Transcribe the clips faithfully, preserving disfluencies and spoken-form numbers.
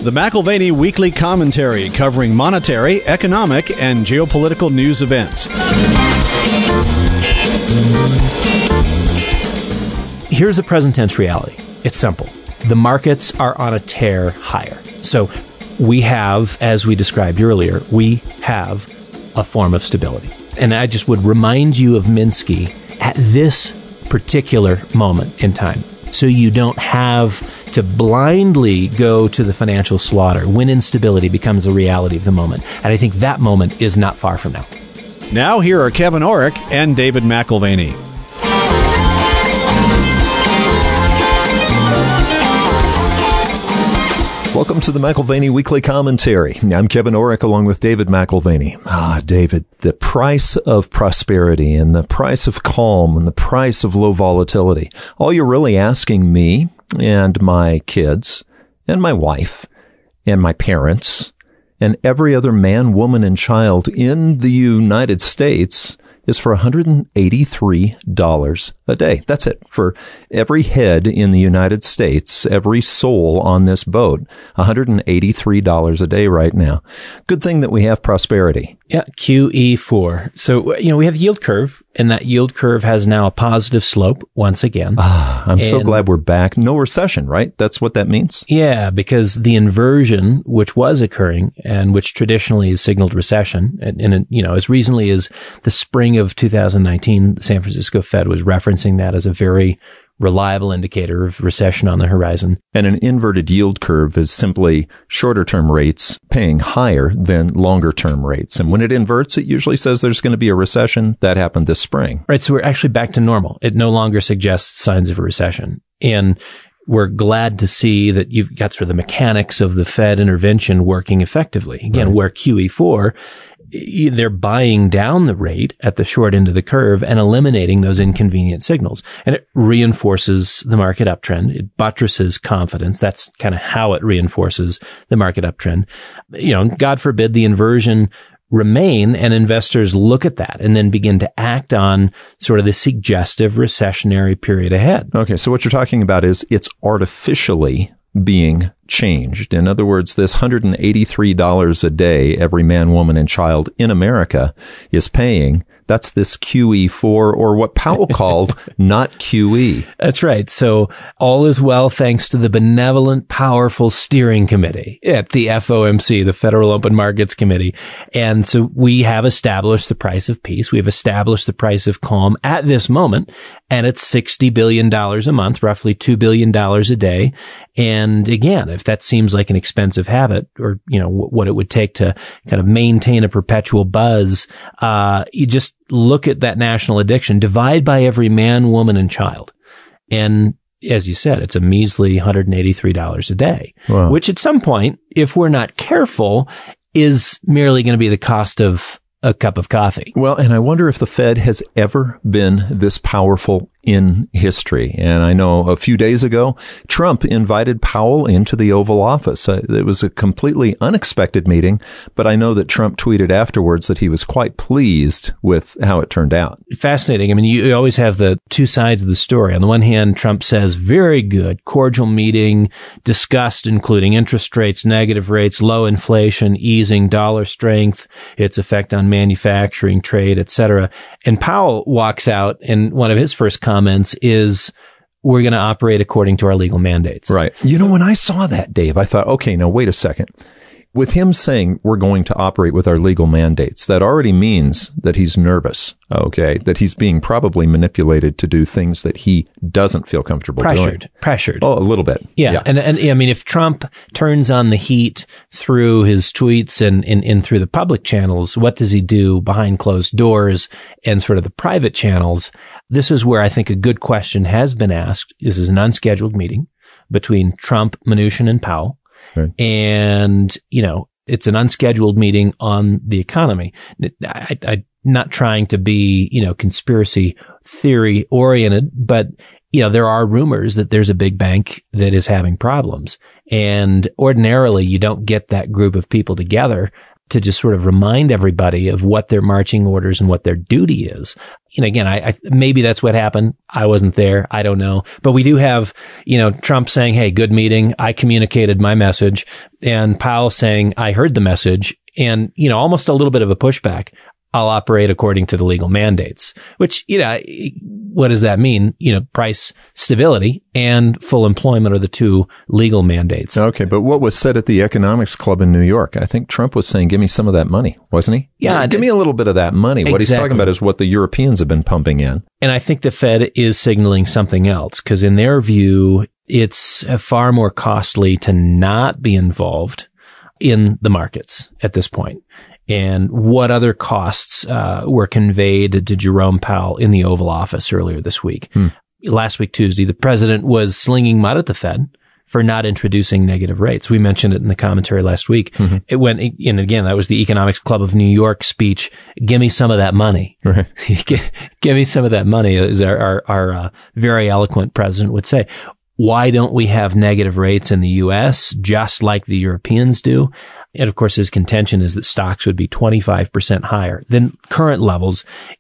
The McAlvany Weekly Commentary, covering monetary, economic, and geopolitical news events. Here's the present tense reality. It's simple. The markets are on a tear higher. So we have, as we described earlier, we have a form of stability. And I just would remind you of Minsky at this particular moment in time, so you don't have to blindly go to the financial slaughter when instability becomes a reality of the moment. And I think that moment is not far from now. Now here are Kevin Orrick and David McAlvany. Welcome to the McAlvany Weekly Commentary. I'm Kevin Orrick along with David McAlvany. Ah, David, the price of prosperity and the price of calm and the price of low volatility. All you're really asking me and my kids and my wife and my parents and every other man, woman, and child in the United States is for one hundred eighty-three dollars a day. That's it. For every head in the United States, every soul on this boat, one hundred eighty-three dollars a day right now. Good thing that we have prosperity. Yeah, Q E four. So, you know, we have yield curve, and that yield curve has now a positive slope once again. Ah, I'm and so glad we're back. No recession, right? That's what that means? Yeah, because the inversion, which was occurring and which traditionally is signaled recession, and, and you know, as recently as the spring of two thousand nineteen, the San Francisco Fed was referencing that as a very reliable indicator of recession on the horizon. And an inverted yield curve is simply shorter-term rates paying higher than longer-term rates. And when it inverts, it usually says there's going to be a recession. That happened this spring. Right. So we're actually back to normal. It no longer suggests signs of a recession. And we're glad to see that you've got sort of the mechanics of the Fed intervention working effectively. Again, right. Where Q E four, they're buying down the rate at the short end of the curve and eliminating those inconvenient signals. And it reinforces the market uptrend. It buttresses confidence. That's kind of how it reinforces the market uptrend. You know, God forbid the inversion remain and investors look at that and then begin to act on sort of the suggestive recessionary period ahead. Okay. So what you're talking about is it's artificially being changed. In other words, this one hundred eighty-three dollars a day every man, woman, and child in America is paying. That's this Q E four, or what Powell called not Q E. That's right. So all is well thanks to the benevolent, powerful steering committee at the F O M C, the Federal Open Markets Committee. And so we have established the price of peace. We have established the price of calm at this moment. And it's sixty billion dollars a month, roughly two billion dollars a day. And again, if that seems like an expensive habit, or, you know, w- what it would take to kind of maintain a perpetual buzz, uh, you just look at that national addiction, divide by every man, woman, and child. And as you said, it's a measly one hundred eighty-three dollars a day, wow. Which at some point, if we're not careful, is merely going to be the cost of a cup of coffee. Well, and I wonder if the Fed has ever been this powerful in history. And I know a few days ago, Trump invited Powell into the Oval Office. Uh, it was a completely unexpected meeting, but I know that Trump tweeted afterwards that he was quite pleased with how it turned out. Fascinating. I mean, you, you always have the two sides of the story. On the one hand, Trump says, very good, cordial meeting, discussed including interest rates, negative rates, low inflation, easing dollar strength, its effect on manufacturing, trade, et cetera. And Powell walks out, and one of his first comments is, we're going to operate according to our legal mandates. Right. You know, when I saw that, Dave, I thought, okay, now wait a second. With him saying we're going to operate with our legal mandates, that already means that he's nervous, okay? That he's being probably manipulated to do things that he doesn't feel comfortable pressured, doing. Pressured. Oh, a little bit. Yeah. yeah. And, and I mean, if Trump turns on the heat through his tweets and, and, and through the public channels, what does he do behind closed doors and sort of the private channels? This is where I think a good question has been asked. This is an unscheduled meeting between Trump, Mnuchin, and Powell. Right. And, you know, it's an unscheduled meeting on the economy. I, I'm not trying to be, you know, conspiracy theory oriented, but, you know, there are rumors that there's a big bank that is having problems. And ordinarily, you don't get that group of people together to just sort of remind everybody of what their marching orders and what their duty is. You know, again, I, I maybe that's what happened. I wasn't there. I don't know. But we do have, you know, Trump saying, hey, good meeting. I communicated my message. And Powell saying, I heard the message. And, you know, almost a little bit of a pushback. I'll operate according to the legal mandates, which, you know, what does that mean? You know, price stability and full employment are the two legal mandates. Okay. But what was said at the Economics Club in New York? I think Trump was saying, give me some of that money, wasn't he? Yeah. Give me a little bit of that money. Exactly. What he's talking about is what the Europeans have been pumping in. And I think the Fed is signaling something else because in their view, it's far more costly to not be involved in the markets at this point. And what other costs uh, were conveyed to Jerome Powell in the Oval Office earlier this week. Hmm. Last week, Tuesday, the president was slinging mud at the Fed for not introducing negative rates. We mentioned it in the commentary last week. Mm-hmm. It went, and again, that was the Economics Club of New York speech. Give me some of that money. Right. Give me some of that money, as our, our, our uh, very eloquent president would say. Why don't we have negative rates in the U S just like the Europeans do? And of course, his contention is that stocks would be twenty-five percent higher than current levels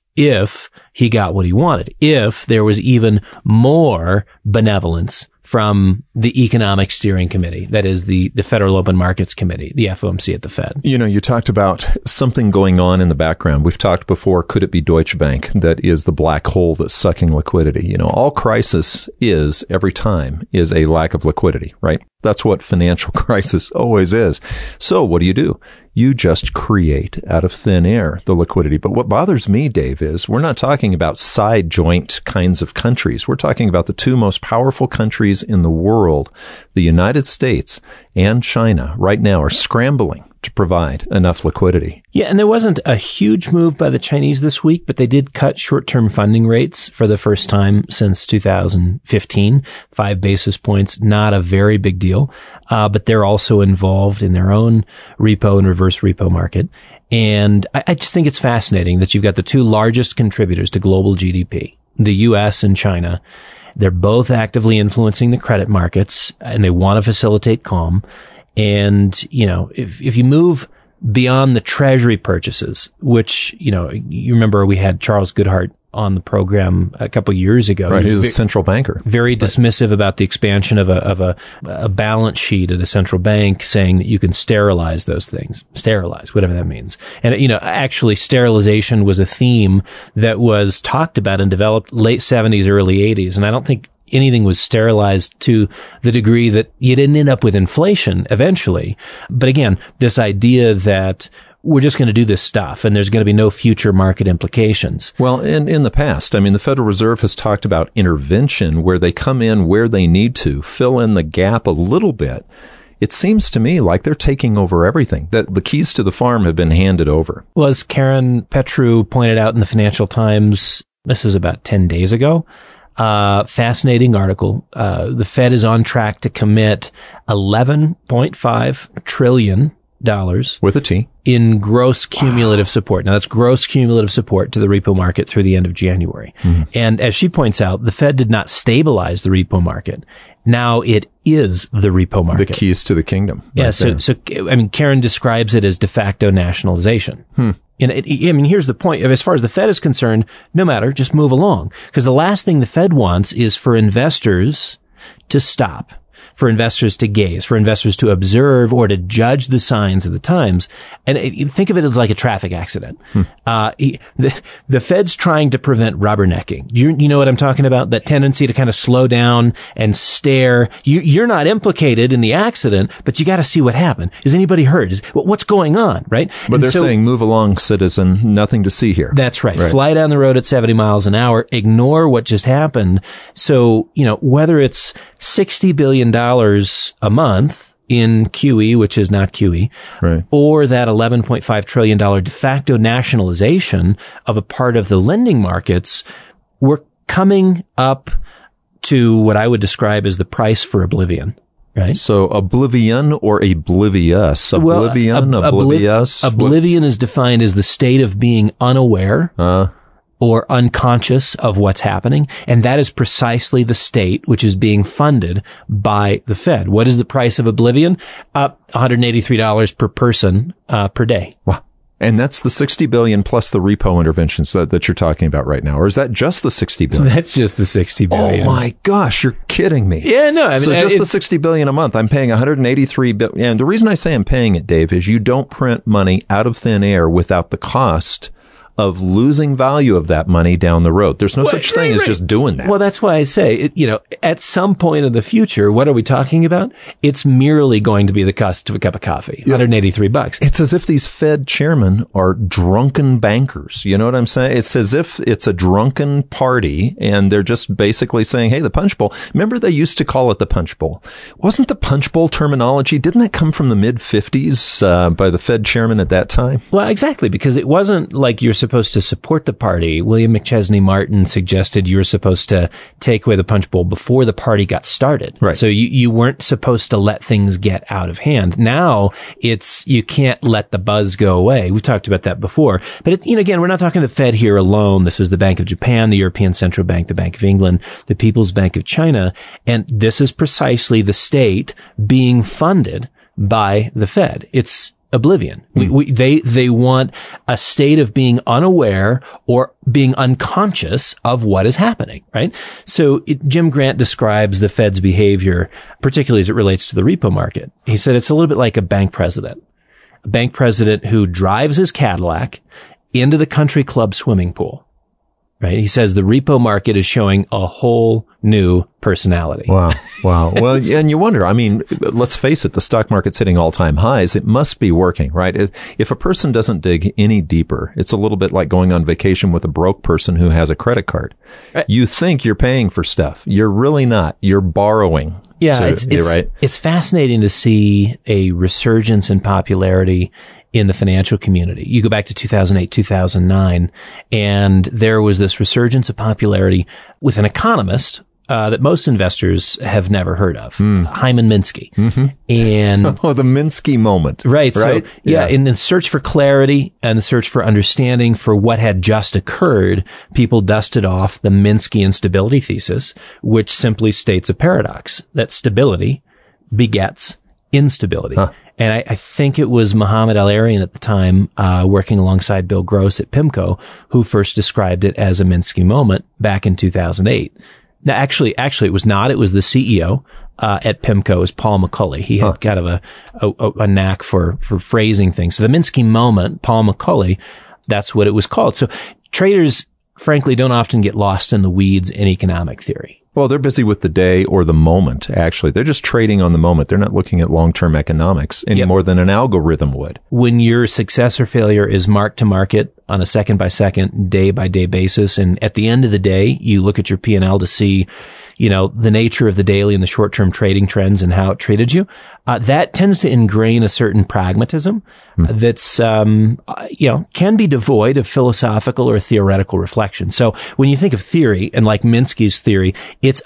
if he got what he wanted, if there was even more benevolence from the Economic Steering Committee, that is the, the Federal Open Markets Committee, the F O M C at the Fed. You know, you talked about something going on in the background. We've talked before, could it be Deutsche Bank that is the black hole that's sucking liquidity? You know, all crisis is, every time, is a lack of liquidity, right? That's what financial crisis always is. So what do you do? You just create out of thin air the liquidity. But what bothers me, Dave, is we're not talking about side joint kinds of countries. We're talking about the two most powerful countries in the world, the United States and China, right now are scrambling to provide enough liquidity. Yeah, and there wasn't a huge move by the Chinese this week, but they did cut short-term funding rates for the first time since two thousand fifteen, five basis points, not a very big deal. Uh, but they're also involved in their own repo and reverse repo market. And I, I just think it's fascinating that you've got the two largest contributors to global G D P, the U S and China. They're both actively influencing the credit markets and they want to facilitate calm. And, you know, if, if you move beyond the treasury purchases, which, you know, you remember we had Charles Goodhart on the program a couple of years ago. Right. He was a central banker. Very right. dismissive about the expansion of a, of a, a balance sheet at a central bank, saying that you can sterilize those things, sterilize, whatever that means. And, you know, actually sterilization was a theme that was talked about and developed late seventies, early eighties. And I don't think anything was sterilized to the degree that you didn't end up with inflation eventually. But again, this idea that we're just going to do this stuff and there's going to be no future market implications. Well, in, in the past, I mean, the Federal Reserve has talked about intervention where they come in where they need to, fill in the gap a little bit. It seems to me like they're taking over everything, that the keys to the farm have been handed over. Well, as Karen Petru pointed out in the Financial Times, this is about ten days ago, Uh, fascinating article. Uh, the Fed is on track to commit eleven point five trillion dollars with a T in gross cumulative wow. support. Now that's gross cumulative support to the repo market through the end of January. Mm-hmm. And as she points out, the Fed did not stabilize the repo market. Now it is the repo market. The keys to the kingdom. Yeah. Right so, there. so, I mean, Karen describes it as de facto nationalization. Hmm. And it, I mean, here's the point. As far as the Fed is concerned, no matter, just move along. Because the last thing the Fed wants is for investors to stop, for investors to gaze, for investors to observe or to judge the signs of the times. And it, think of it as like a traffic accident. Hmm. Uh, the, the Fed's trying to prevent rubbernecking. You, you know what I'm talking about? That tendency to kind of slow down and stare. You, you're not implicated in the accident, but you got to see what happened. Is anybody hurt? Is, what's going on? Right? But and they're so, saying, move along, citizen. Nothing to see here. That's right. right. Fly down the road at seventy miles an hour. Ignore what just happened. So, you know, whether it's sixty billion dollars a month in Q E, which is not Q E, right. or that eleven point five trillion dollars de facto nationalization of a part of the lending markets, we're coming up to what I would describe as the price for oblivion. Right. So oblivion or oblivious? Oblivion, well, ob- oblivious? Oblivion is defined as the state of being unaware uh, or unconscious of what's happening. And that is precisely the state which is being funded by the Fed. What is the price of oblivion? Uh, one hundred eighty-three dollars per person uh, per day. Wow. And that's the sixty billion dollars plus the repo interventions that, that you're talking about right now. Or is that just the sixty billion dollars? That's just the sixty billion dollars. Oh my gosh, you're kidding me. Yeah, no. I mean, so just it's, the sixty billion dollars a month, I'm paying one hundred eighty-three billion dollars. And the reason I say I'm paying it, Dave, is you don't print money out of thin air without the cost of losing value of that money down the road. There's no well, such thing right, as right. just doing that. Well, that's why I say, it, you know, at some point in the future, what are we talking about? It's merely going to be the cost of a cup of coffee, yeah. one hundred eighty-three bucks. It's as if these Fed chairmen are drunken bankers. You know what I'm saying? It's as if it's a drunken party and they're just basically saying, hey, the punch bowl. Remember they used to call it the punch bowl. Wasn't the punch bowl terminology, didn't that come from the mid fifties uh, by the Fed chairman at that time? Well, exactly, because it wasn't like you're supposed to support the party. William McChesney Martin suggested you were supposed to take away the punch bowl before the party got started. Right. So you, you weren't supposed to let things get out of hand. Now it's, you can't let the buzz go away. We've talked about that before. But it, you know, again, we're not talking the Fed here alone. This is the Bank of Japan, the European Central Bank, the Bank of England, the People's Bank of China. And this is precisely the state being funded by the Fed. It's oblivion. Mm. We, we, they, they want a state of being unaware or being unconscious of what is happening, right? So it, Jim Grant describes the Fed's behavior, particularly as it relates to the repo market. He said it's a little bit like a bank president, a bank president who drives his Cadillac into the country club swimming pool. Right. He says the repo market is showing a whole new personality. Wow. Wow. Well, and you wonder, I mean, let's face it, the stock market's hitting all-time highs. It must be working, right? If a person doesn't dig any deeper, it's a little bit like going on vacation with a broke person who has a credit card. Right. You think you're paying for stuff. You're really not. You're borrowing. Yeah. To, it's, it's, right? it's fascinating to see a resurgence in popularity in the financial community. You go back to two thousand eight, two thousand nine, and there was this resurgence of popularity with an economist uh, that most investors have never heard of, mm. Hyman Minsky. Mm-hmm. And oh, the Minsky moment. Right. right? So, yeah, yeah, in the search for clarity and the search for understanding for what had just occurred, people dusted off the Minsky instability thesis, which simply states a paradox, that stability begets instability. Huh. And I, I think it was Mohamed El-Erian at the time, uh, working alongside Bill Gross at PIMCO, who first described it as a Minsky moment back in two thousand eight. Now, actually, actually, it was not. It was the C E O, uh, at PIMCO, is Paul McCulley. He had huh. kind of a, a, a knack for, for phrasing things. So the Minsky moment, Paul McCulley, that's what it was called. So traders, frankly, don't often get lost in the weeds in economic theory. Well, they're busy with the day or the moment, actually. They're just trading on the moment. They're not looking at long-term economics any yep. more than an algorithm would. When your success or failure is mark to market on a second-by-second, day-by-day basis, and at the end of the day, you look at your P and L to see, you know, the nature of the daily and the short-term trading trends and how it treated you, uh, that tends to ingrain a certain pragmatism mm. that's, um, uh, you know, can be devoid of philosophical or theoretical reflection. So when you think of theory, and like Minsky's theory, it's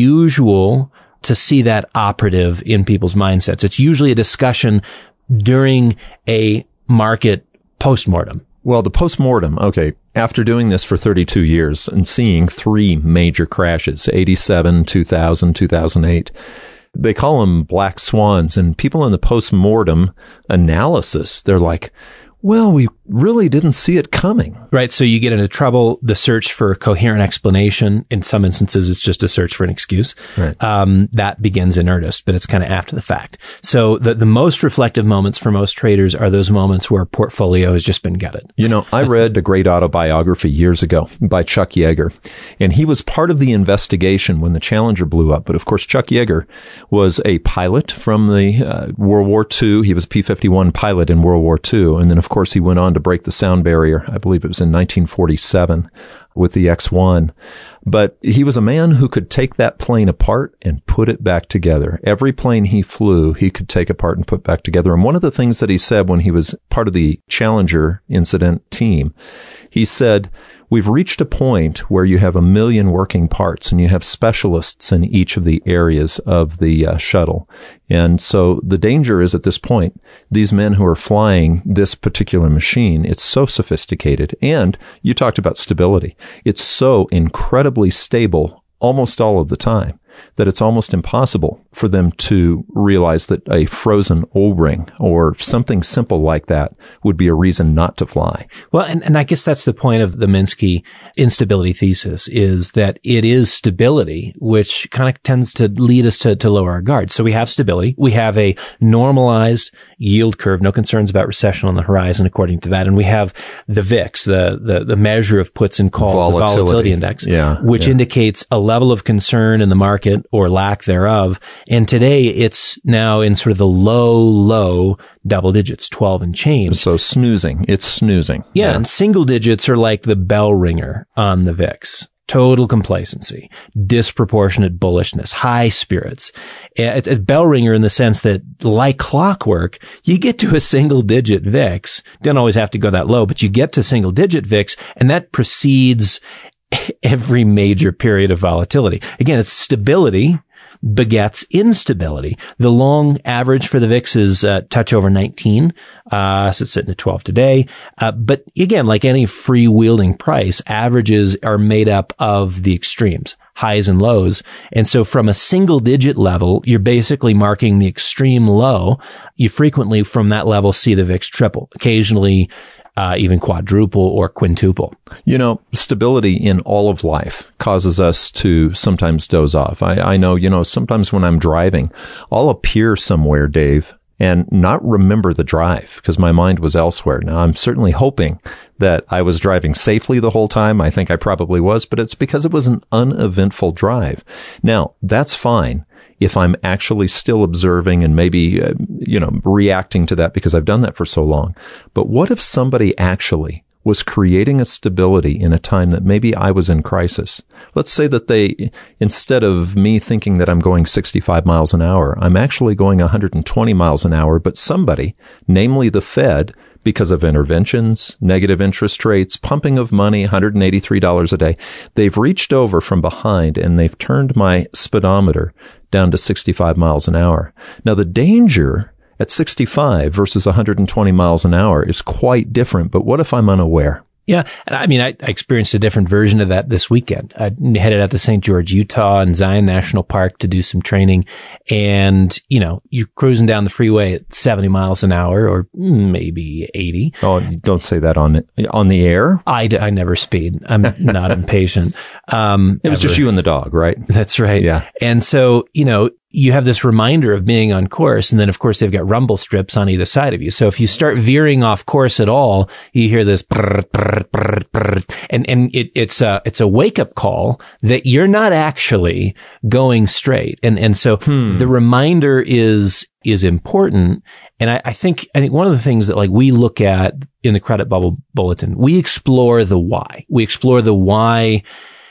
unusual to see that operative in people's mindsets. It's usually a discussion during a market postmortem. Well, the postmortem, okay, after doing this for thirty-two years and seeing three major crashes, eighty-seven, two thousand, two thousand eight, they call them black swans, and people in the postmortem analysis, they're like, well, we really didn't see it coming. Right. So you get into trouble, the search for a coherent explanation. In some instances, it's just a search for an excuse. Right. Um, that begins in earnest, but it's kind of after the fact. So the, the most reflective moments for most traders are those moments where portfolio has just been gutted. You know, I read a great autobiography years ago by Chuck Yeager, and he was part of the investigation when the Challenger blew up. But of course, Chuck Yeager was a pilot from the uh, World War Two. He was a P fifty-one pilot in World War Two. And then, of course, he went on to break the sound barrier. I believe it was in nineteen forty-seven with the X one. But he was a man who could take that plane apart and put it back together. Every plane he flew, he could take apart and put back together. And one of the things that he said when he was part of the Challenger incident team, he said, we've reached a point where you have a million working parts and you have specialists in each of the areas of the uh, shuttle. And so the danger is at this point, these men who are flying this particular machine, it's so sophisticated. And you talked about stability. It's so incredibly stable almost all of the time that it's almost impossible for them to realize that a frozen O-ring or something simple like that would be a reason not to fly. Well, and, and I guess that's the point of the Minsky instability thesis, is that it is stability, which kind of tends to lead us to, to lower our guard. So we have stability. We have a normalized yield curve, no concerns about recession on the horizon according to that. And we have the V I X, the, the, the measure of puts and calls, volatility. the volatility index, yeah, which yeah. indicates a level of concern in the market or lack thereof. And today it's now in sort of the low, low double digits, twelve and change. So snoozing. It's snoozing. Yeah, yeah. And single digits are like the bell ringer on the V I X. Total complacency, disproportionate bullishness, high spirits. It's a bell ringer in the sense that, like clockwork, you get to a single digit V I X. Don't always have to go that low, but you get to single digit V I X, and that precedes every major period of volatility. Again, it's stability begets instability. The long average for the V I X is uh, touch over nineteen, uh, so it's sitting at twelve today. Uh, but again, like any free-wheeling price, averages are made up of the extremes, highs and lows. And so from a single-digit level, you're basically marking the extreme low. You frequently, from that level, see the V I X triple, occasionally Uh, even quadruple or quintuple. You know, stability in all of life causes us to sometimes doze off. I, I know, you know, sometimes when I'm driving, I'll appear somewhere, Dave, and not remember the drive because my mind was elsewhere. Now, I'm certainly hoping that I was driving safely the whole time. I think I probably was, but it's because it was an uneventful drive. Now, that's fine if I'm actually still observing and maybe, uh, you know, reacting to that because I've done that for so long. But what if somebody actually was creating a stability in a time that maybe I was in crisis? Let's say that they, instead of me thinking that I'm going sixty-five miles an hour, I'm actually going one hundred twenty miles an hour, but somebody, namely the Fed, because of interventions, negative interest rates, pumping of money, one hundred eighty-three dollars a day, they've reached over from behind and they've turned my speedometer down to sixty-five miles an hour. Now, the danger at sixty-five versus one hundred twenty miles an hour is quite different, but what if I'm unaware? Yeah. I mean, I, I experienced a different version of that this weekend. I headed out to Saint George, Utah and Zion National Park to do some training. And, you know, you're cruising down the freeway at seventy miles an hour or maybe eighty. Oh, don't say that on on the air. I, I never speed. I'm not impatient. Um, it was ever. Just you and the dog, right? That's right. Yeah. And so, you know, you have this reminder of being on course. And then, of course, they've got rumble strips on either side of you. So if you start veering off course at all, you hear this brr, brr, brr, brr, and, and it, it's a, it's a wake up call that you're not actually going straight. And, and so hmm. the reminder is, is important. And I, I think, I think one of the things that like we look at in the Credit Bubble Bulletin, we explore the why. We explore the why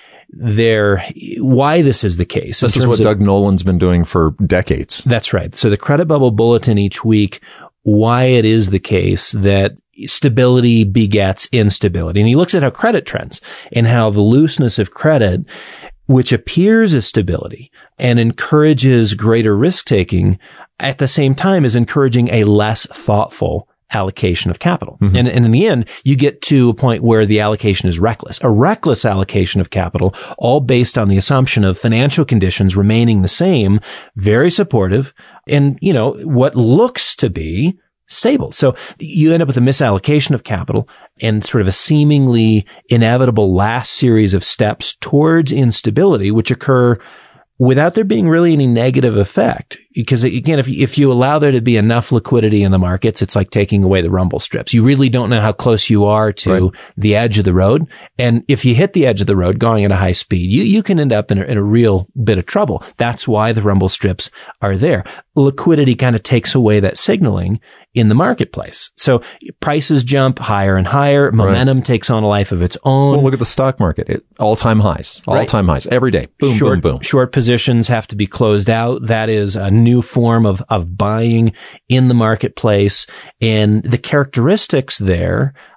there, why this is the case. This is what Doug Nolan's been doing for decades. That's right. So the Credit Bubble Bulletin each week, why it is the case that stability begets instability. And he looks at how credit trends and how the looseness of credit, which appears as stability and encourages greater risk taking, at the same time is encouraging a less thoughtful allocation of capital. Mm-hmm. And, and in the end, you get to a point where the allocation is reckless, a reckless allocation of capital, all based on the assumption of financial conditions remaining the same, very supportive, and, you know, what looks to be stable. So you end up with a misallocation of capital and sort of a seemingly inevitable last series of steps towards instability, which occur without there being really any negative effect. Because again, if you, if you allow there to be enough liquidity in the markets, it's like taking away the rumble strips. You really don't know how close you are to right. the edge of the road. And if you hit the edge of the road going at a high speed, you, you can end up in a, in a real bit of trouble. That's why the rumble strips are there. Liquidity kind of takes away that signaling in the marketplace. So prices jump higher and higher. Momentum right. takes on a life of its own. Well, look at the stock market. It, all-time highs. All-time right. highs. Every day. Boom, short, boom, boom. Short positions have to be closed out. That is a new form of, of buying in the marketplace. And the characteristics there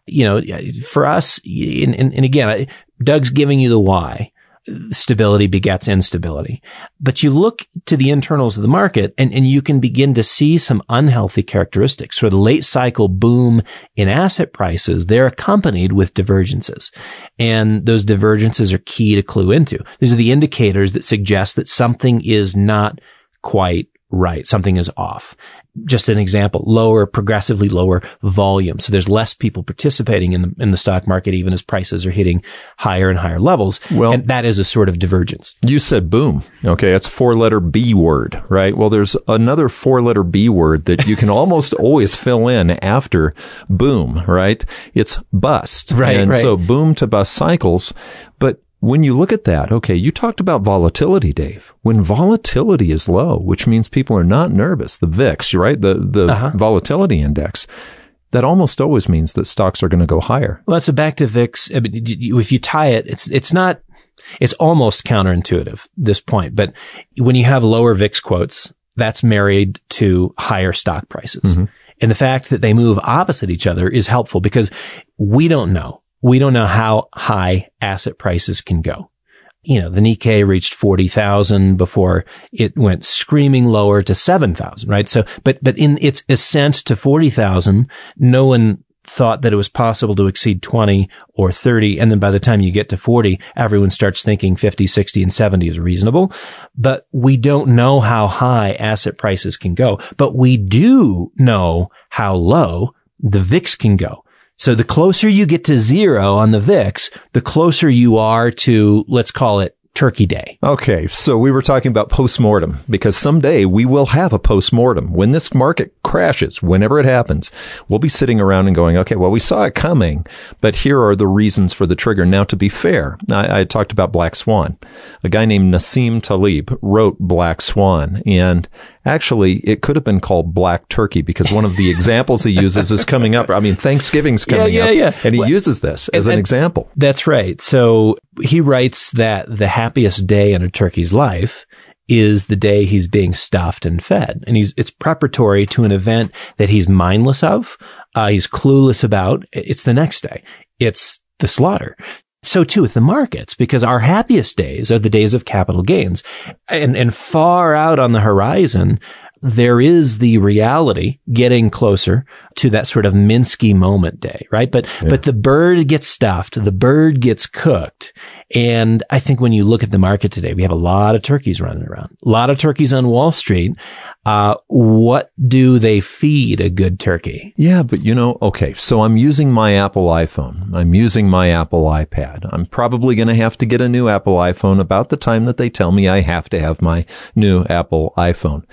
You know, for us, and, and, and again, Doug's giving you the why. Stability begets instability. But you look to the internals of the market and, and you can begin to see some unhealthy characteristics. So the late cycle boom in asset prices, they're accompanied with divergences. And those divergences are key to clue into. These are the indicators that suggest that something is not quite right. Something is off. Just an example, lower, progressively lower volume. So there's less people participating in the, in the stock market, even as prices are hitting higher and higher levels. Well, and that is a sort of divergence. You said boom. Okay. That's a four letter B word, right? Well, there's another four letter B word that you can almost always fill in after boom, right? It's bust. Right. And right. so boom to bust cycles. But when you look at that, okay, you talked about volatility, Dave. When volatility is low, which means people are not nervous, the V I X, right? The, the uh-huh. volatility index, that almost always means that stocks are going to go higher. Well, so back to V I X. If you tie it, it's, it's not, it's almost counterintuitive, this point. But when you have lower V I X quotes, that's married to higher stock prices. Mm-hmm. And the fact that they move opposite each other is helpful because we don't know. We don't know how high asset prices can go. You know, the Nikkei reached forty thousand before it went screaming lower to seven thousand, right? So, but, but in its ascent to forty thousand, no one thought that it was possible to exceed twenty or thirty. And then by the time you get to forty, everyone starts thinking fifty, sixty, and seventy is reasonable. But we don't know how high asset prices can go, but we do know how low the V I X can go. So the closer you get to zero on the V I X, the closer you are to, let's call it, Turkey Day. Okay, so we were talking about postmortem because someday we will have a postmortem. When this market crashes, whenever it happens, we'll be sitting around and going, okay, well, we saw it coming, but here are the reasons for the trigger. Now, to be fair, I, I talked about Black Swan. A guy named Nassim Taleb wrote Black Swan, and actually, it could have been called Black Turkey because one of the examples he uses is coming up. I mean, Thanksgiving's coming yeah, yeah, up, yeah. and he well, uses this as and, an example. That's right. So he writes that the happiest day in a turkey's life is the day he's being stuffed and fed. And he's, it's preparatory to an event that he's mindless of, uh, he's clueless about. It's the next day. It's the slaughter. So too with the markets, because our happiest days are the days of capital gains. And, and far out on the horizon, there is the reality getting closer to that sort of Minsky moment day, right? But, yeah. but the bird gets stuffed, the bird gets cooked. And I think when you look at the market today, we have a lot of turkeys running around, a lot of turkeys on Wall Street. Uh, what do they feed a good turkey? Yeah, but you know, okay, so I'm using my Apple iPhone. I'm using my Apple iPad. I'm probably going to have to get a new Apple iPhone about the time that they tell me I have to have my new Apple iPhone.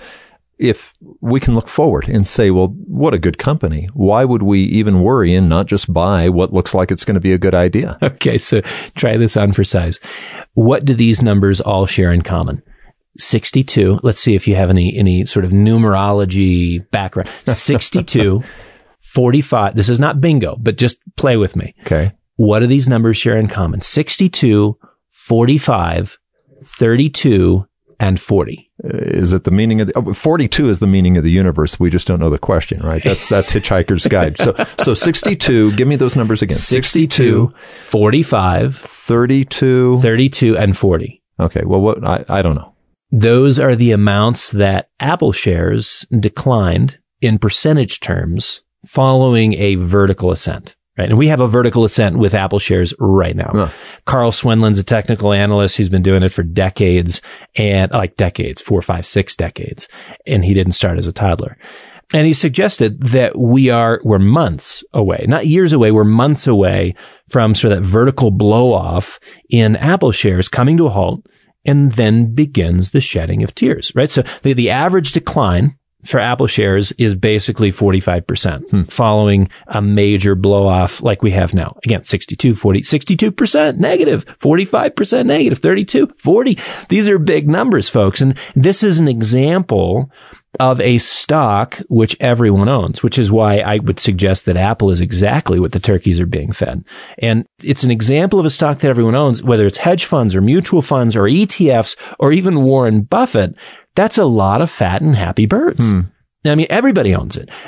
If we can look forward and say, well, what a good company. Why would we even worry and not just buy what looks like it's going to be a good idea? Okay, so try this on for size. What do these numbers all share in common? sixty-two. Let's see if you have any, any sort of numerology background. sixty-two, forty-five. This is not bingo, but just play with me. Okay. What do these numbers share in common? sixty-two, forty-five, thirty-two, and forty. Is it the meaning of the, oh, forty-two is the meaning of the universe. We just don't know the question, right? That's, that's Hitchhiker's Guide. So, so sixty-two, give me those numbers again. sixty-two, forty-five, thirty-two, thirty-two, and forty. Okay. Well, what, I, I don't know. Those are the amounts that Apple shares declined in percentage terms following a vertical ascent. Right. And we have a vertical ascent with Apple shares right now. Huh. Carl Swinland's a technical analyst. He's been doing it for decades and like decades, four, five, six decades. And he didn't start as a toddler. And he suggested that we are, we're months away, not years away. We're months away from sort of that vertical blow off in Apple shares coming to a halt. And then begins the shedding of tears, right? So the, the average decline for Apple shares is basically forty-five percent hmm. following a major blow off like we have now. Again, sixty-two, forty, sixty-two percent negative, forty-five percent negative, thirty-two, forty. These are big numbers, folks. And this is an example of a stock which everyone owns, which is why I would suggest that Apple is exactly what the turkeys are being fed. And it's an example of a stock that everyone owns, whether it's hedge funds or mutual funds or E T Fs or even Warren Buffett. That's a lot of fat and happy birds. Hmm. I mean, everybody owns it. And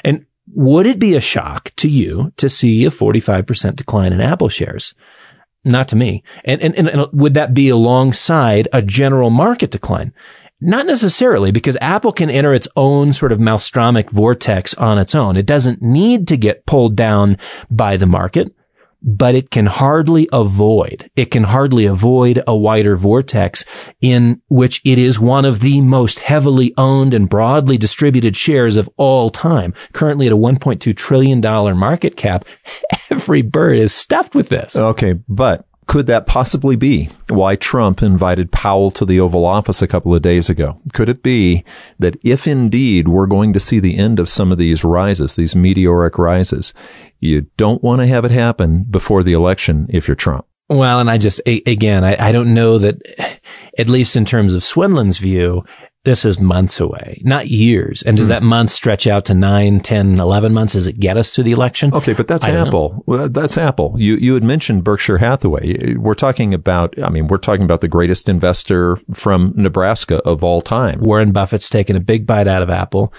would it be a shock to you to see a forty-five percent decline in Apple shares? Not to me. And, and, and would that be alongside a general market decline? Not necessarily, because Apple can enter its own sort of maelstromic vortex on its own. It doesn't need to get pulled down by the market, but it can hardly avoid, it can hardly avoid a wider vortex in which it is one of the most heavily owned and broadly distributed shares of all time. Currently at a one point two trillion dollars market cap, every bird is stuffed with this. Okay, but could that possibly be why Trump invited Powell to the Oval Office a couple of days ago? Could it be that if indeed we're going to see the end of some of these rises, these meteoric rises, you don't want to have it happen before the election if you're Trump? Well, and I just, a, again, I, I don't know that, at least in terms of Swindlin's view, this is months away, not years. And does mm. that month stretch out to nine, ten, eleven months? Does it get us to the election? Okay, but that's Apple. Well, that's Apple. You you had mentioned Berkshire Hathaway. We're talking about, I mean, we're talking about the greatest investor from Nebraska of all time. Warren Buffett's taken a big bite out of Apple.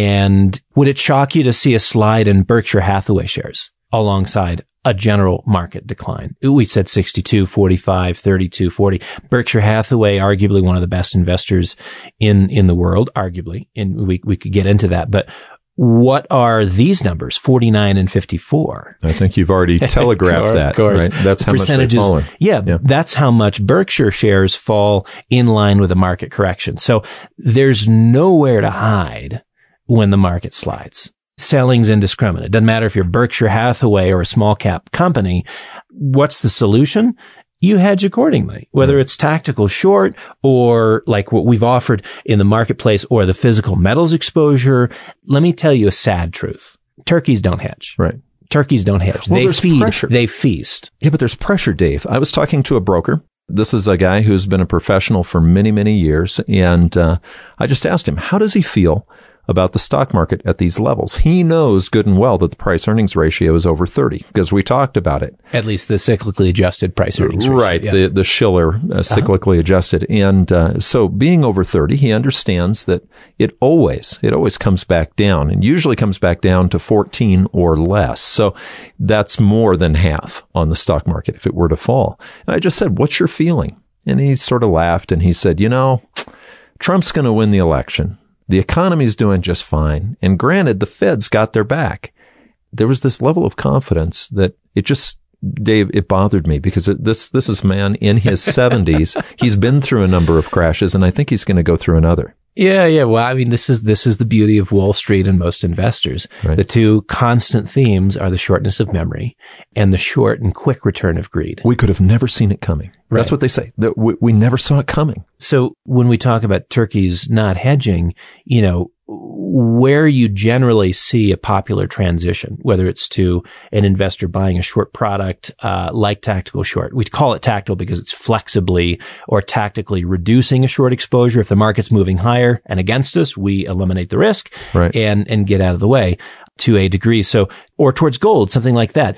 And would it shock you to see a slide in Berkshire Hathaway shares alongside a general market decline? We said sixty-two, forty-five, thirty-two, forty. Berkshire Hathaway, arguably one of the best investors in, in the world, arguably. And we, we could get into that. But what are these numbers? forty-nine and fifty-four. I think you've already telegraphed that, right? That's how much they've fallen. Yeah, yeah, that's how much Berkshire shares fall in line with the market correction. So there's nowhere to hide when the market slides. Selling's indiscriminate. Doesn't matter if you're Berkshire Hathaway or a small cap company. What's the solution? You hedge accordingly, whether it's tactical short or like what we've offered in the marketplace or the physical metals exposure. Let me tell you a sad truth. Turkeys don't hedge. Right. Turkeys don't hedge. Well, they there's feed. Pressure. They feast. Yeah, but there's pressure, Dave. I was talking to a broker. This is a guy who's been a professional for many, many years. And uh, I just asked him, how does he feel about the stock market at these levels? He knows good and well that the price earnings ratio is over thirty because we talked about it. At least the cyclically adjusted price earnings ratio. Right. Yeah. The, the Shiller uh, cyclically uh-huh. adjusted. And uh, so being over thirty, he understands that it always, it always comes back down and usually comes back down to fourteen or less. So that's more than half on the stock market if it were to fall. And I just said, what's your feeling? And he sort of laughed and he said, you know, Trump's going to win the election. The economy's doing just fine. And granted, the Fed's got their back. There was this level of confidence that it just, Dave, it bothered me because it, this, this is a man in his seventies. He's been through a number of crashes and I think he's going to go through another. Yeah, yeah. Well, I mean, this is, this is the beauty of Wall Street and most investors. Right. The two constant themes are the shortness of memory and the short and quick return of greed. We could have never seen it coming. Right. That's what they say. That we, we never saw it coming. So when we talk about turkeys not hedging, you know, where you generally see a popular transition, whether it's to an investor buying a short product, uh, like tactical short. We call it tactical because it's flexibly or tactically reducing a short exposure. If the market's moving higher and against us, we eliminate the risk right. and, and get out of the way to a degree. So, or towards gold, something like that.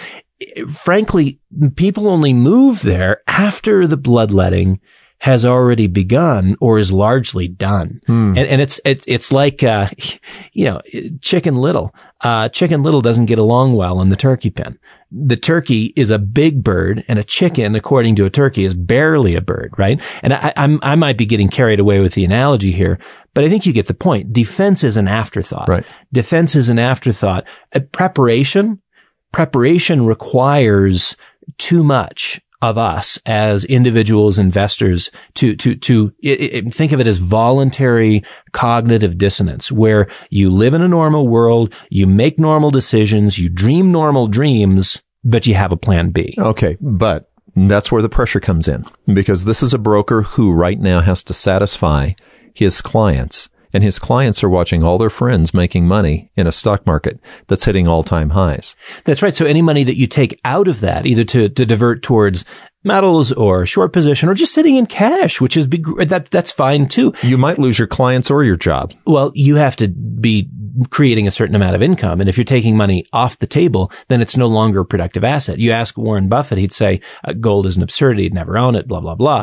Frankly, people only move there after the bloodletting has already begun or is largely done. Hmm. And, and it's, it's, it's like, uh, you know, Chicken Little. Uh, Chicken Little doesn't get along well in the turkey pen. The turkey is a big bird and a chicken, according to a turkey, is barely a bird, right? And I, I'm, I might be getting carried away with the analogy here, but I think you get the point. Defense is an afterthought. Right. Defense is an afterthought. Uh, preparation, preparation requires too much of us as individuals, investors, to, to, to it, it, think of it as voluntary cognitive dissonance, where you live in a normal world, you make normal decisions, you dream normal dreams, but you have a plan B. Okay. But that's where the pressure comes in, because this is a broker who right now has to satisfy his clients. And his clients are watching all their friends making money in a stock market that's hitting all-time highs. That's right. So any money that you take out of that, either to, to divert towards metals or short position or just sitting in cash, which is big, that, that's fine too. You might lose your clients or your job. Well, you have to be creating a certain amount of income. And if you're taking money off the table, then it's no longer a productive asset. You ask Warren Buffett, he'd say uh, gold is an absurdity. He'd never own it, blah, blah, blah.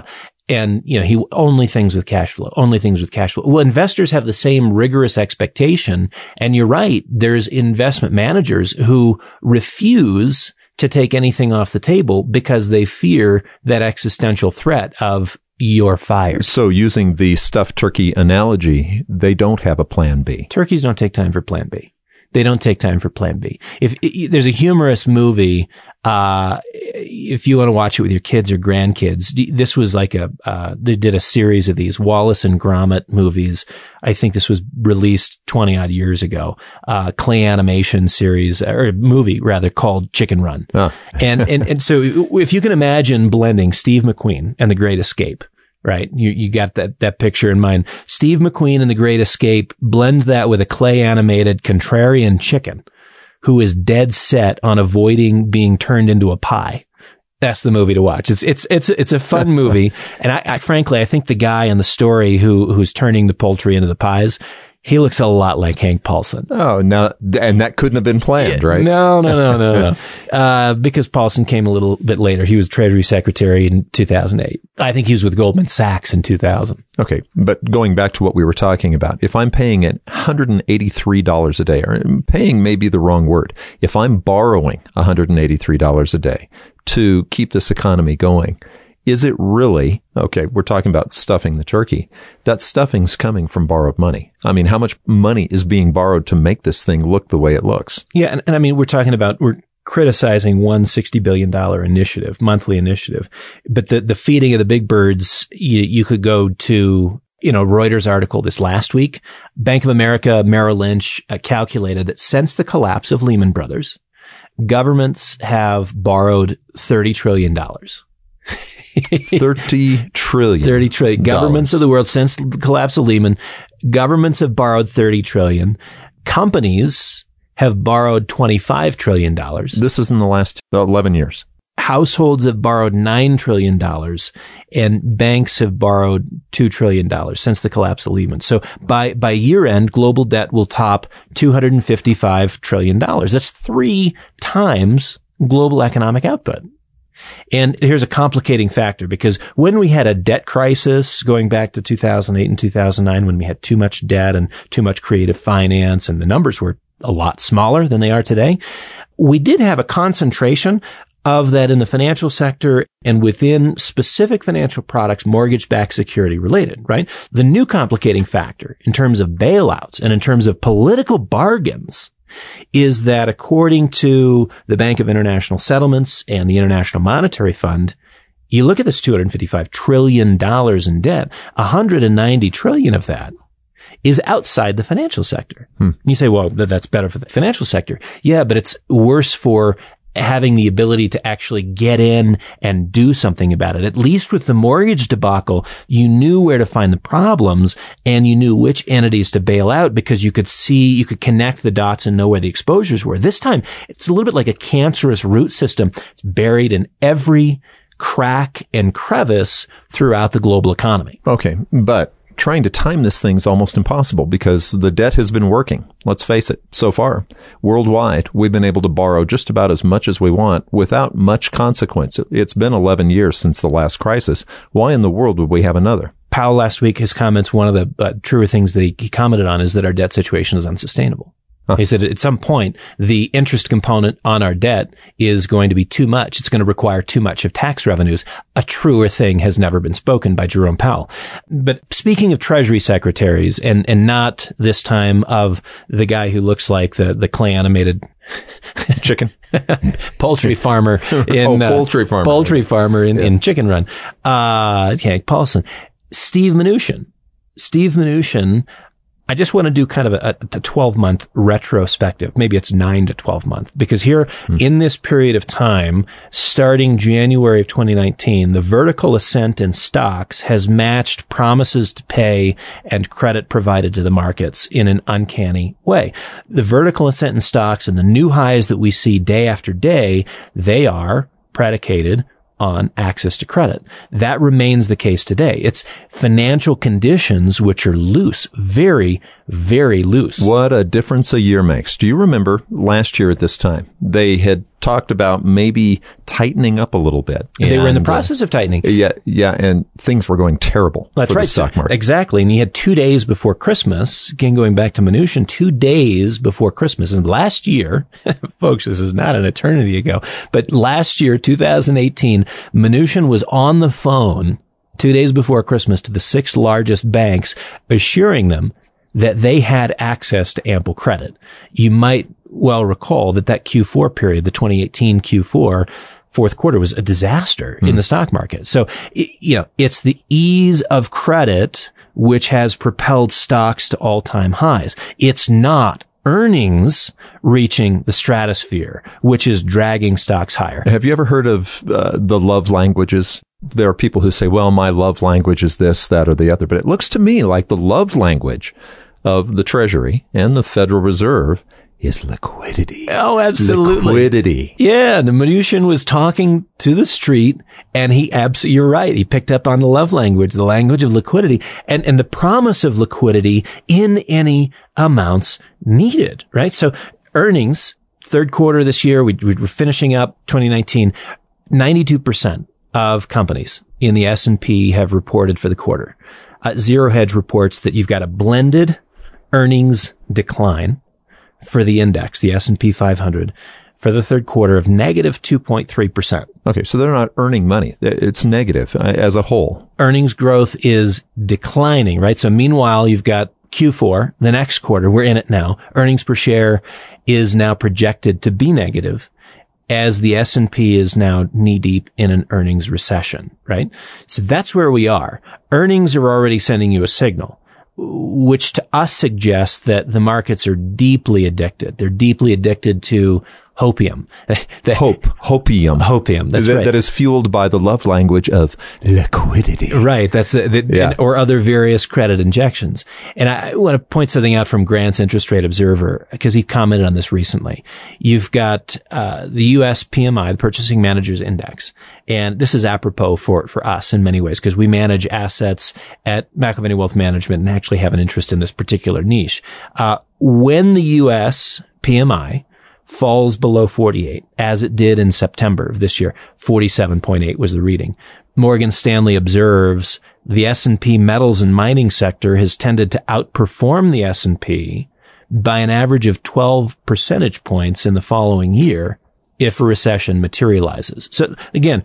And, you know, he only things with cash flow, only things with cash flow. Well, investors have the same rigorous expectation. And you're right. There's investment managers who refuse to take anything off the table because they fear that existential threat of you're fired. So using the stuffed turkey analogy, they don't have a plan B. Turkeys don't take time for plan B. They don't take time for plan B. If, if there's a humorous movie, uh, if you want to watch it with your kids or grandkids, this was like a, uh, they did a series of these Wallace and Gromit movies. I think this was released twenty odd years ago, uh, clay animation series or movie rather called Chicken Run. Oh. and, and, and so if you can imagine blending Steve McQueen and The Great Escape, right? You, you got that, that picture in mind. Steve McQueen in The Great Escape, blend that with a clay animated contrarian chicken who is dead set on avoiding being turned into a pie. That's the movie to watch. It's, it's, it's, it's a fun movie. And I, I, frankly, I think the guy in the story who, who's turning the poultry into the pies, he looks a lot like Hank Paulson. Oh, no. And that couldn't have been planned, right? No, no, no, no, no. Uh, because Paulson came a little bit later. He was Treasury Secretary in two thousand eight. I think he was with Goldman Sachs in two thousand. Okay. But going back to what we were talking about, if I'm paying at one hundred eighty-three dollars a day, or paying may be the wrong word, if I'm borrowing one hundred eighty-three dollars a day to keep this economy going, is it really, okay, we're talking about stuffing the turkey. That stuffing's coming from borrowed money. I mean, how much money is being borrowed to make this thing look the way it looks? Yeah. And, and I mean, we're talking about, we're criticizing one sixty billion dollars initiative, monthly initiative. But the, the feeding of the big birds, you, you could go to, you know, Reuters article this last week. Bank of America, Merrill Lynch uh, calculated that since the collapse of Lehman Brothers, governments have borrowed thirty trillion dollars. thirty trillion. thirty trillion. Governments of the world, since the collapse of Lehman, governments have borrowed thirty trillion. Companies have borrowed twenty-five trillion dollars. This is in the last eleven years. Households have borrowed nine trillion dollars and banks have borrowed two trillion dollars since the collapse of Lehman. So by, by year end, global debt will top two hundred fifty-five trillion dollars. That's three times global economic output. And here's a complicating factor, because when we had a debt crisis going back to two thousand eight and two thousand nine, when we had too much debt and too much creative finance and the numbers were a lot smaller than they are today, we did have a concentration of that in the financial sector and within specific financial products, mortgage-backed security related, right? The new complicating factor in terms of bailouts and in terms of political bargains is that according to the Bank of International Settlements and the International Monetary Fund, you look at this two hundred fifty-five trillion dollars in debt, one hundred ninety trillion dollars of that is outside the financial sector. Hmm. You say, well, that's better for the financial sector. Yeah, but it's worse for having the ability to actually get in and do something about it. At least with the mortgage debacle, you knew where to find the problems and you knew which entities to bail out because you could see, you could connect the dots and know where the exposures were. This time, it's a little bit like a cancerous root system. It's buried in every crack and crevice throughout the global economy. Okay, but trying to time this thing's almost impossible because the debt has been working. Let's face it. So far, worldwide, we've been able to borrow just about as much as we want without much consequence. It's been eleven years since the last crisis. Why in the world would we have another? Powell last week, his comments, one of the uh, truer things that he, he commented on is that our debt situation is unsustainable. Huh. He said at some point, the interest component on our debt is going to be too much. It's going to require too much of tax revenues. A truer thing has never been spoken by Jerome Powell. But speaking of Treasury secretaries, and, and not this time of the guy who looks like the, the clay animated chicken poultry farmer in, oh, poultry farmer, uh, poultry farmer in, yeah. in Chicken Run, uh, Hank Paulson, Steve Mnuchin, Steve Mnuchin. I just want to do kind of a, a twelve month retrospective. Maybe it's nine to twelve month, because here hmm. in this period of time, starting January of twenty nineteen, the vertical ascent in stocks has matched promises to pay and credit provided to the markets in an uncanny way. The vertical ascent in stocks and the new highs that we see day after day, they are predicated on access to credit. That remains the case today. It's financial conditions which are loose, very, very loose. What a difference a year makes. Do you remember last year at this time, they had talked about maybe tightening up a little bit. They and, were in the process uh, of tightening. Yeah, yeah, and things were going terrible That's for right. the stock market. Exactly. And you had two days before Christmas, again, going back to Mnuchin, two days before Christmas. And last year, folks, this is not an eternity ago, but last year, two thousand eighteen, Mnuchin was on the phone two days before Christmas to the six largest banks, assuring them that they had access to ample credit. You might well recall that that Q four period, the twenty eighteen Q four, fourth quarter, was a disaster mm. in the stock market. So, you know, it's the ease of credit which has propelled stocks to all-time highs. It's not earnings reaching the stratosphere, which is dragging stocks higher. Have you ever heard of uh, the love languages? There are people who say, well, my love language is this, that, or the other. But it looks to me like the love language of the Treasury and the Federal Reserve is liquidity. Oh, absolutely. Liquidity. Yeah. The Mnuchin was talking to the street, and he absolutely, you're right. He picked up on the love language, the language of liquidity, and, and the promise of liquidity in any amounts needed, right? So earnings, third quarter this year, we, we were finishing up twenty nineteen, ninety-two percent of companies in the S and P have reported for the quarter. Uh, Zero Hedge reports that you've got a blended earnings decline for the index, the S and P five hundred, for the third quarter of negative two point three percent. Okay, so they're not earning money. It's negative as a whole. Earnings growth is declining, right? So meanwhile, you've got Q four, the next quarter, we're in it now. Earnings per share is now projected to be negative, as the S and P is now knee-deep in an earnings recession, right? So that's where we are. Earnings are already sending you a signal, which to us suggests that the markets are deeply addicted. They're deeply addicted to hopium. the, Hope. Hopium. Hopium. That's that, right. That is fueled by the love language of liquidity. Right. That's a, the, yeah. or other various credit injections. And I want to point something out from Grant's Interest Rate Observer, because he commented on this recently. You've got uh, the U S P M I, the Purchasing Managers Index. And this is apropos for, for us in many ways, because we manage assets at McAlvany Wealth Management and actually have an interest in this particular niche. Uh, when the U S P M I falls below forty-eight, as it did in September of this year, forty-seven point eight was the reading. Morgan Stanley observes the S and P metals and mining sector has tended to outperform the S and P by an average of twelve percentage points in the following year if a recession materializes. So again,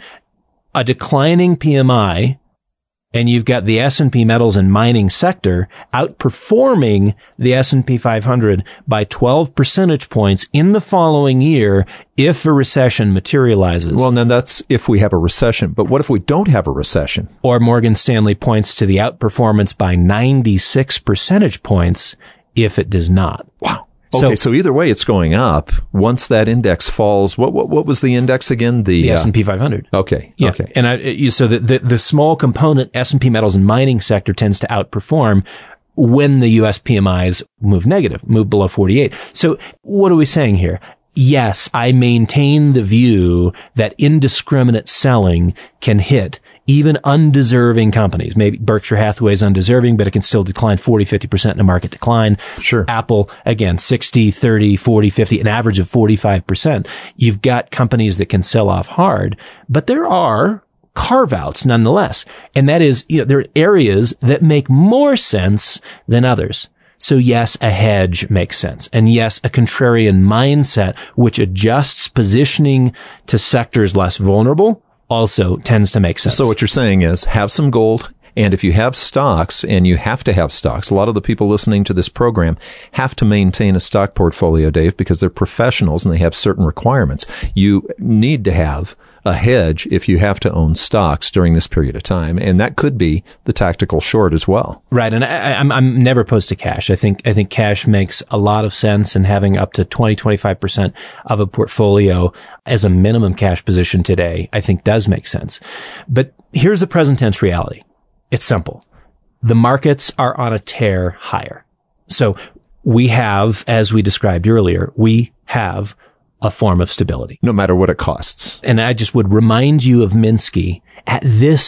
a declining P M I, and you've got the S and P metals and mining sector outperforming the S and P five hundred by twelve percentage points in the following year if a recession materializes. Well, then that's if we have a recession. But what if we don't have a recession? Or Morgan Stanley points to the outperformance by ninety-six percentage points if it does not. Wow. Okay, so, so either way, it's going up. Once that index falls, what what what was the index again? The, the uh, S and P five hundred. Okay, yeah. okay. And I, so the, the the small component S and P metals and mining sector tends to outperform when the U S P M Is move negative, move below forty-eight. So what are we saying here? Yes, I maintain the view that indiscriminate selling can hit even undeserving companies. Maybe Berkshire Hathaway is undeserving, but it can still decline forty, fifty percent in a market decline. Sure. Apple, again, sixty, thirty, forty, fifty, an average of forty-five percent. You've got companies that can sell off hard, but there are carve-outs nonetheless. And that is, you know, there are areas that make more sense than others. So yes, a hedge makes sense. And yes, a contrarian mindset, which adjusts positioning to sectors less vulnerable, also tends to make sense. So what you're saying is have some gold, and if you have stocks, and you have to have stocks, a lot of the people listening to this program have to maintain a stock portfolio, Dave, because they're professionals and they have certain requirements. You need to have a hedge if you have to own stocks during this period of time, and that could be the tactical short as well. Right, and I, I'm I'm never opposed to cash. I think I think cash makes a lot of sense, and having up to twenty, twenty-five percent of a portfolio as a minimum cash position today, I think does make sense. But here's the present tense reality. It's simple. The markets are on a tear higher. So we have, as we described earlier, we have a form of stability. No matter what it costs. And I just would remind you of Minsky at this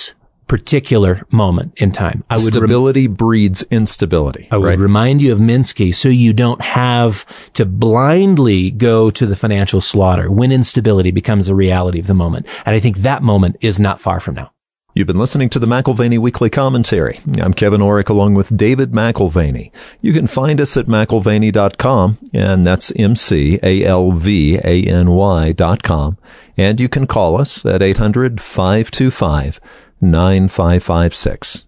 particular moment in time. I would Stability rem- breeds instability. I would right? remind you of Minsky so you don't have to blindly go to the financial slaughter when instability becomes the reality of the moment. And I think that moment is not far from now. You've been listening to the McAlvany Weekly Commentary. I'm Kevin Orrick along with David McAlvany. You can find us at McAlvany dot com, and that's M C A L V A N Y dot com. And you can call us at eight hundred, five two five, nine five five six.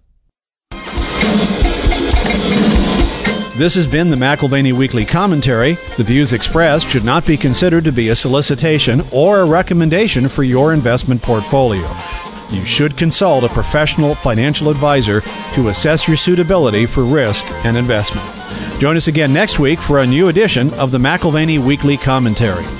This has been the McAlvany Weekly Commentary. The views expressed should not be considered to be a solicitation or a recommendation for your investment portfolio. You should consult a professional financial advisor to assess your suitability for risk and investment. Join us again next week for a new edition of the McAlvany Weekly Commentary.